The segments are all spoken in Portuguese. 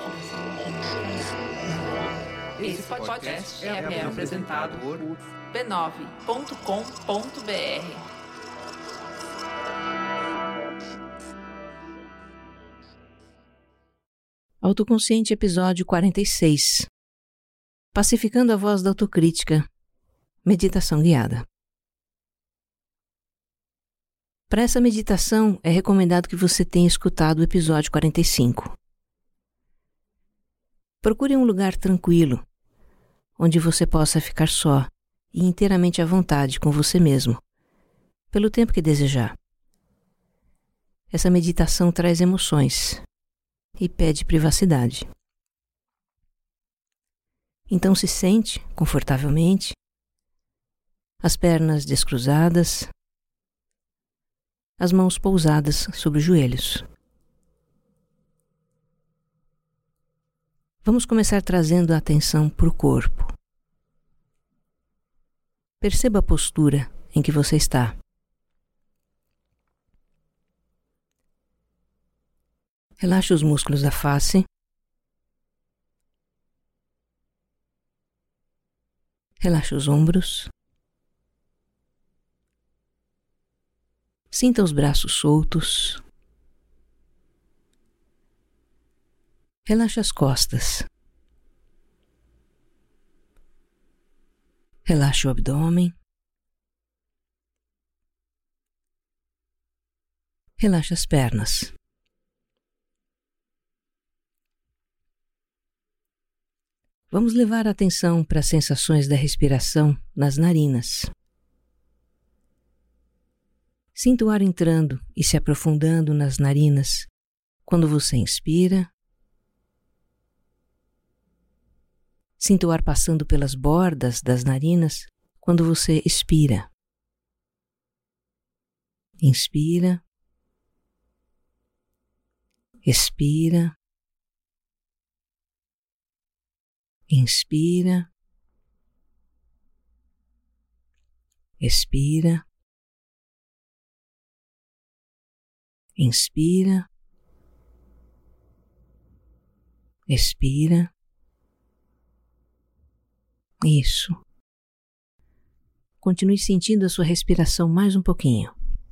Esse podcast é apresentado por b9.com.br. Autoconsciente, episódio 46. Pacificando a voz da autocrítica. Meditação guiada. Para essa meditação, é recomendado que você tenha escutado o episódio 45. Procure um lugar tranquilo, onde você possa ficar só e inteiramente à vontade com você mesmo, pelo tempo que desejar. Essa meditação traz emoções e pede privacidade. Então se sente confortavelmente, as pernas descruzadas, as mãos pousadas sobre os joelhos. Vamos começar trazendo a atenção para o corpo. Perceba a postura em que você está. Relaxe os músculos da face. Relaxe os ombros. Sinta os braços soltos. Relaxe as costas. Relaxe o abdômen. Relaxe as pernas. Vamos levar a atenção para as sensações da respiração nas narinas. Sinta o ar entrando e se aprofundando nas narinas quando você inspira. Sinta o ar passando pelas bordas das narinas quando você expira. Inspira. Expira. Inspira. Expira. Inspira. Expira. Isso. Continue sentindo a sua respiração mais um pouquinho.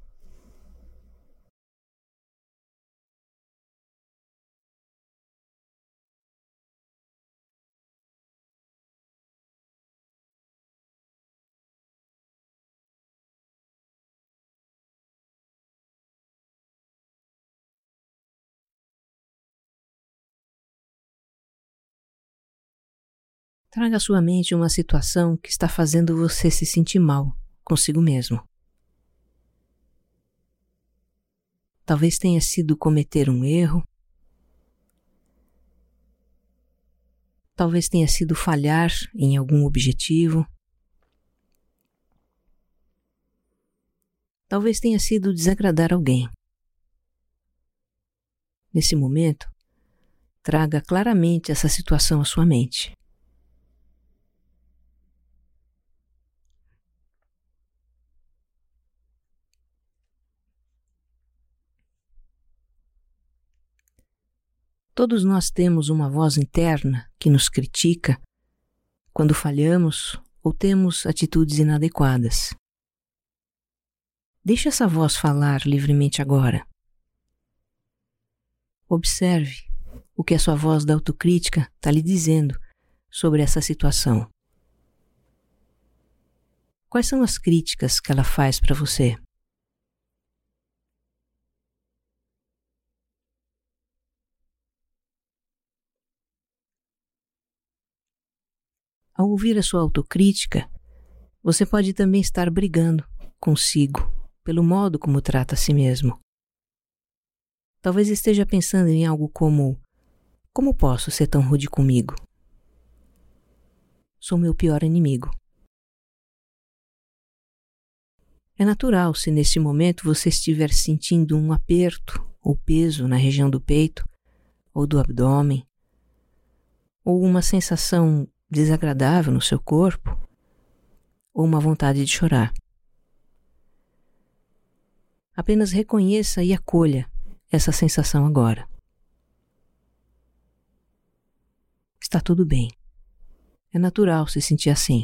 Traga à sua mente uma situação que está fazendo você se sentir mal consigo mesmo. Talvez tenha sido cometer um erro. Talvez tenha sido falhar em algum objetivo. Talvez tenha sido desagradar alguém. Nesse momento, traga claramente essa situação à sua mente. Todos nós temos uma voz interna que nos critica quando falhamos ou temos atitudes inadequadas. Deixe essa voz falar livremente agora. Observe o que a sua voz da autocrítica está lhe dizendo sobre essa situação. Quais são as críticas que ela faz para você? Ao ouvir a sua autocrítica, você pode também estar brigando consigo pelo modo como trata a si mesmo. Talvez esteja pensando em algo como: como posso ser tão rude comigo? Sou meu pior inimigo. É natural se nesse momento você estiver sentindo um aperto ou peso na região do peito ou do abdômen, ou uma sensação desagradável no seu corpo, ou uma vontade de chorar. Apenas reconheça e acolha essa sensação agora. Está tudo bem. É natural se sentir assim.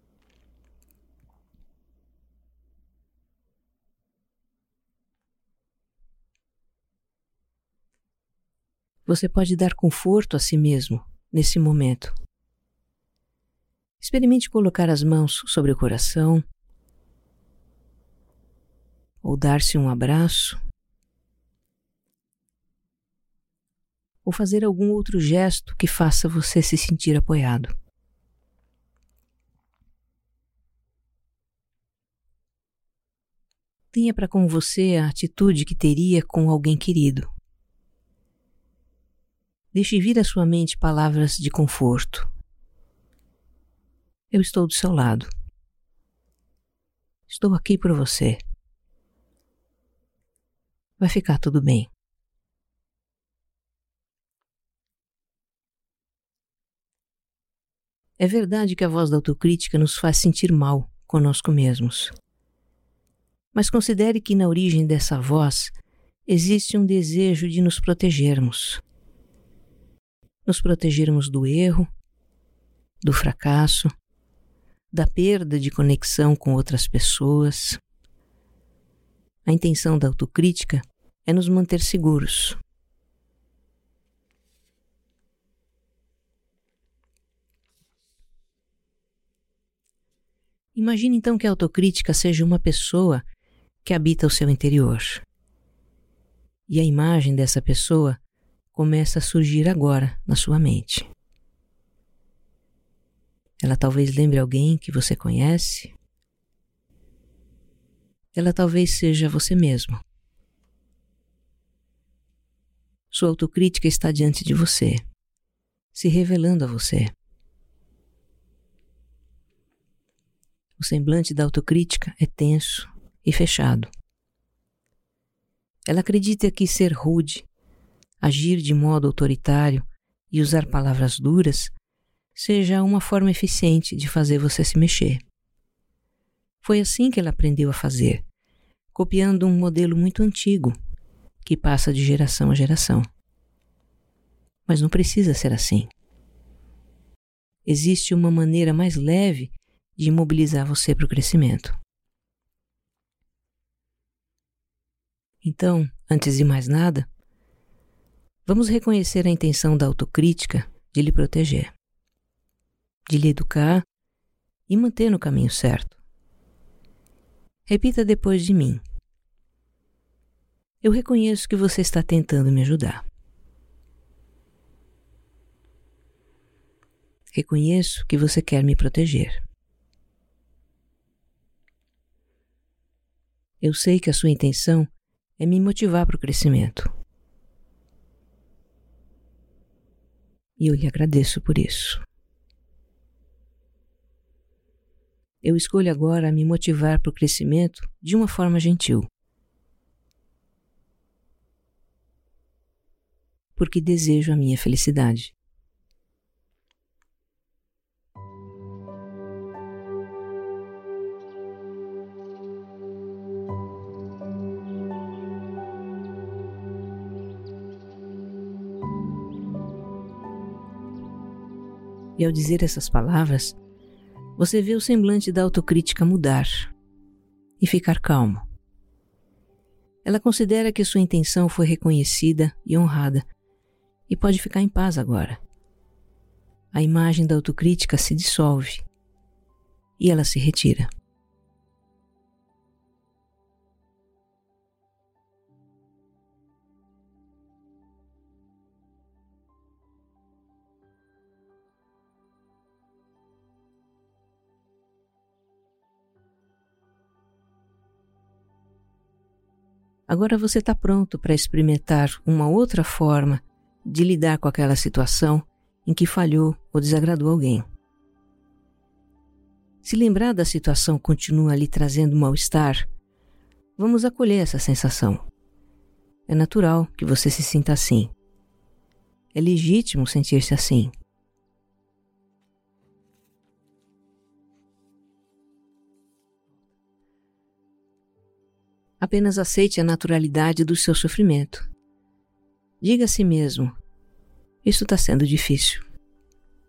Você pode dar conforto a si mesmo nesse momento. Experimente colocar as mãos sobre o coração ou dar-se um abraço ou fazer algum outro gesto que faça você se sentir apoiado. Tenha para com você a atitude que teria com alguém querido. Deixe vir à sua mente palavras de conforto. Eu estou do seu lado. Estou aqui por você. Vai ficar tudo bem. É verdade que a voz da autocrítica nos faz sentir mal conosco mesmos. Mas considere que na origem dessa voz existe um desejo de nos protegermos. Nos protegermos do erro, do fracasso, da perda de conexão com outras pessoas. A intenção da autocrítica é nos manter seguros. Imagine então que a autocrítica seja uma pessoa que habita o seu interior. E a imagem dessa pessoa começa a surgir agora na sua mente. Ela talvez lembre alguém que você conhece. Ela talvez seja você mesmo. Sua autocrítica está diante de você, se revelando a você. O semblante da autocrítica é tenso e fechado. Ela acredita que ser rude, agir de modo autoritário e usar palavras duras seja uma forma eficiente de fazer você se mexer. Foi assim que ela aprendeu a fazer, copiando um modelo muito antigo, que passa de geração a geração. Mas não precisa ser assim. Existe uma maneira mais leve de mobilizar você para o crescimento. Então, antes de mais nada, vamos reconhecer a intenção da autocrítica de lhe proteger, de lhe educar e manter no caminho certo. Repita depois de mim. Eu reconheço que você está tentando me ajudar. Reconheço que você quer me proteger. Eu sei que a sua intenção é me motivar para o crescimento. E eu lhe agradeço por isso. Eu escolho agora me motivar para o crescimento de uma forma gentil. Porque desejo a minha felicidade. E ao dizer essas palavras, você vê o semblante da autocrítica mudar e ficar calmo. Ela considera que sua intenção foi reconhecida e honrada e pode ficar em paz agora. A imagem da autocrítica se dissolve e ela se retira. Agora você está pronto para experimentar uma outra forma de lidar com aquela situação em que falhou ou desagradou alguém. Se lembrar da situação continua lhe trazendo mal-estar, vamos acolher essa sensação. É natural que você se sinta assim. É legítimo sentir-se assim. Apenas aceite a naturalidade do seu sofrimento. Diga a si mesmo, isso está sendo difícil.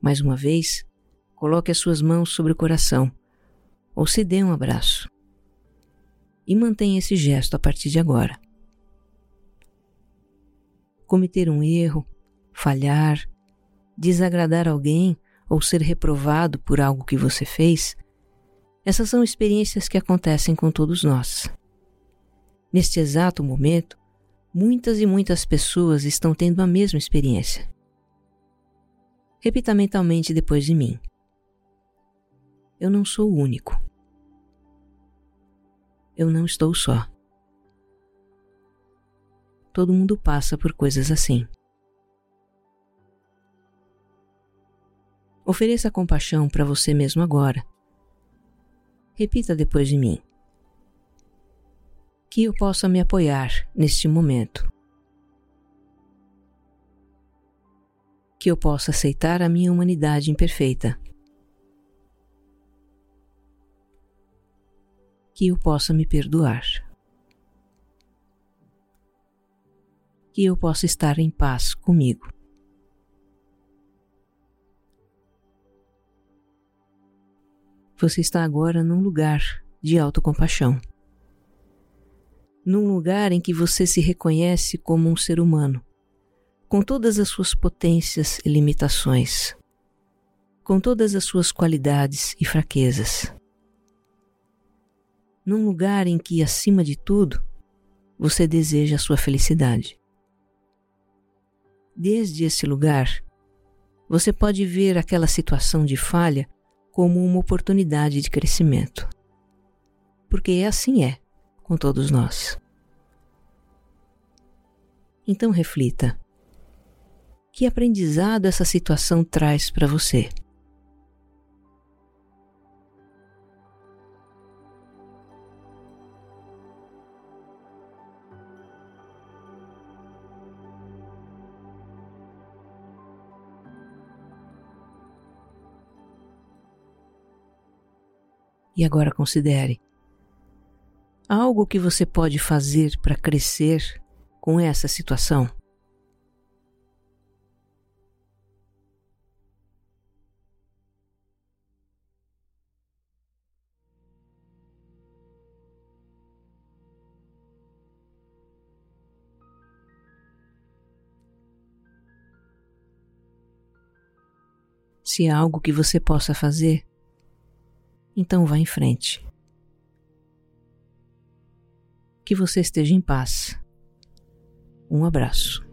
Mais uma vez, coloque as suas mãos sobre o coração ou se dê um abraço. E mantenha esse gesto a partir de agora. Cometer um erro, falhar, desagradar alguém ou ser reprovado por algo que você fez, essas são experiências que acontecem com todos nós. Neste exato momento, muitas e muitas pessoas estão tendo a mesma experiência. Repita mentalmente depois de mim. Eu não sou o único. Eu não estou só. Todo mundo passa por coisas assim. Ofereça compaixão para você mesmo agora. Repita depois de mim. Que eu possa me apoiar neste momento. Que eu possa aceitar a minha humanidade imperfeita. Que eu possa me perdoar. Que eu possa estar em paz comigo. Você está agora num lugar de autocompaixão. Num lugar em que você se reconhece como um ser humano, com todas as suas potências e limitações, com todas as suas qualidades e fraquezas. Num lugar em que, acima de tudo, você deseja a sua felicidade. Desde esse lugar, você pode ver aquela situação de falha como uma oportunidade de crescimento. Porque assim é com todos nós. Então reflita. Que aprendizado essa situação traz para você? E agora considere. Algo que você pode fazer para crescer com essa situação? Se há algo que você possa fazer, então vá em frente. Que você esteja em paz. Um abraço.